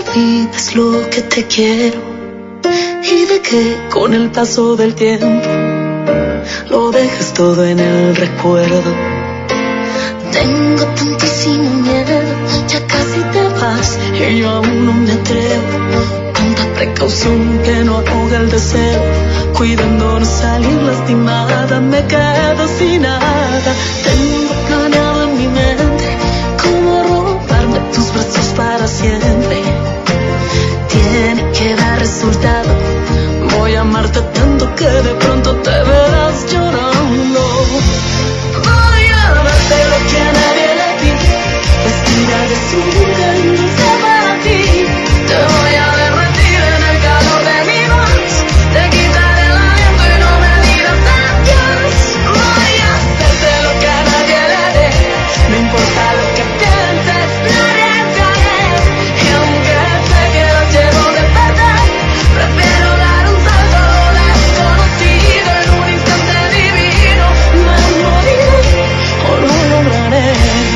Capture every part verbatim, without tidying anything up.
olvides lo que te quiero y de que con el paso del tiempo lo dejes todo en el recuerdo. Tengo tantísimo miedo, ya casi te vas y yo aún no me atrevo. Tanta precaución que no ahoga el deseo, cuidando no salir lastimada, me quedo sin nada. Tengo planeado en mi mente cómo robarme tus brazos para siempre. Tiene que dar resultado, voy a amarte tanto que de pronto te verás llorando. Voy a darte lo que a nadie le di, vestida de azul y dulce para ti. Te voy a derretir en el calor de mi voz, te quitaré el aliento y no me digas adiós. Voy a darte lo que a nadie le dé, no importa lo que pienses, me arriesgaré. Y aunque sé que lo llevo de perder, prefiero dar un salto desconocido en un instante divino. Me moriré o lo lograré.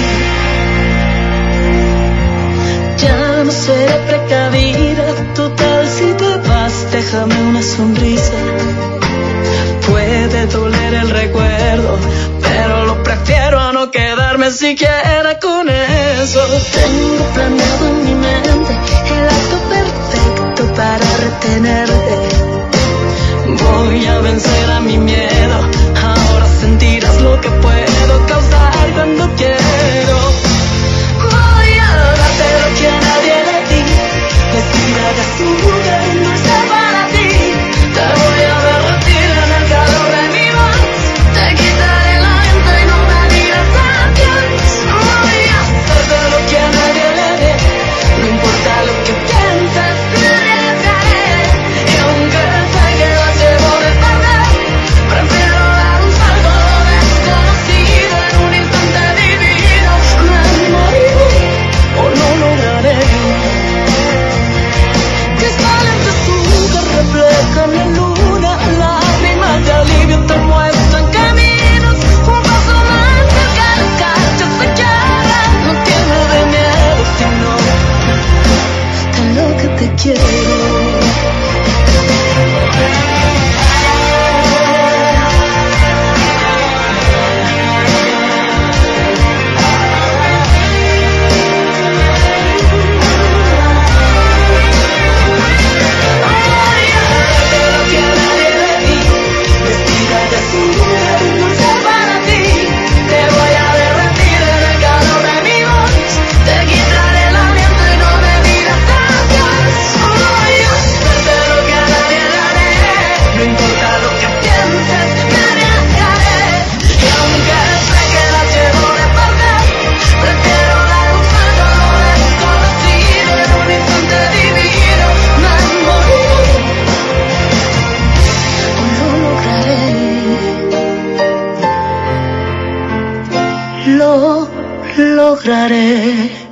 Ya no seré precavida, total si te vas, déjame una sonrisa. Puede doler el recuerdo, pero lo prefiero a no quedarme siquiera con eso. Tengo planeado en mi mente el acto perfecto para retenerte. Voy a vencer a mi miedo, ahora sentirás lo que puedo causar cuando quiero. Voy a darte lo que a nadie le di, vestida de azul y dulce para ti. Te voy a derretir en el calor de mi voz, te quitaré el aliento y no me digas adiós. Voy a darte lo que a nadie le dé, no importa lo que pienses, me arriesgaré. Y aunque sé que lo llevo de perder, prefiero dar un salto desconocido en un instante divino. Me moriré o lo lograré. Cristales de azúcar reflejan la luna, lágrimas de alivio te muestran caminos. Un paso más cerca de las calles se quiebra, no tiene de miedo sino tan lo que te quiero. Lo lograré.